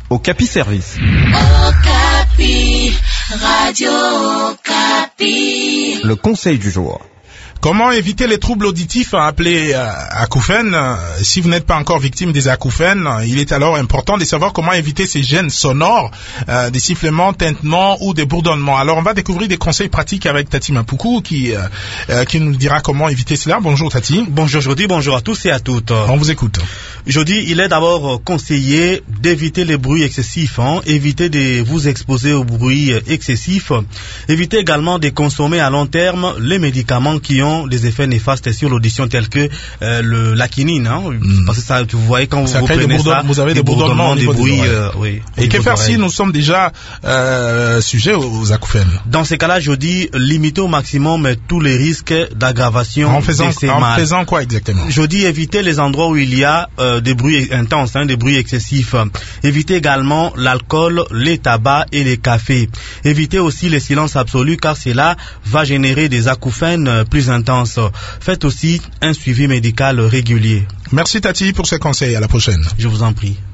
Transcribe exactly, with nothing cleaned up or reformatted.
Okapi Service. Okapi, Radio Okapi. Le conseil du jour. Comment éviter les troubles auditifs appelés euh, acouphènes? Si vous n'êtes pas encore victime des acouphènes, il est alors important de savoir comment éviter ces gènes sonores, euh, des sifflements, tintements ou des bourdonnements. Alors on va découvrir des conseils pratiques avec Tati Mapuku qui euh, euh, qui nous dira comment éviter cela. Bonjour Tati. Bonjour Jody, bonjour à tous et à toutes. On vous écoute. Jody, il est d'abord conseillé d'éviter les bruits excessifs, hein, éviter de vous exposer aux bruits excessifs, éviter également de consommer à long terme les médicaments qui ont des effets néfastes sur l'audition tels que euh, le, la quinine, hein, mm. parce que ça, vous voyez quand ça vous, vous prenez ça, vous avez des, des bourdonnements, des bruits, euh, oui. Et que faire si nous sommes déjà euh, sujets aux acouphènes? Dans ces cas-là, je dis limiter au maximum tous les risques d'aggravation. En faisant, en faisant quoi exactement? Je dis éviter les endroits où il y a euh, des bruits intenses, hein, des bruits excessifs. Éviter également l'alcool, les tabacs et les cafés. Éviter aussi les silences absolus car cela va générer des acouphènes plus intenses. Faites aussi un suivi médical régulier. Merci Tati pour ces conseils. À la prochaine. Je vous en prie.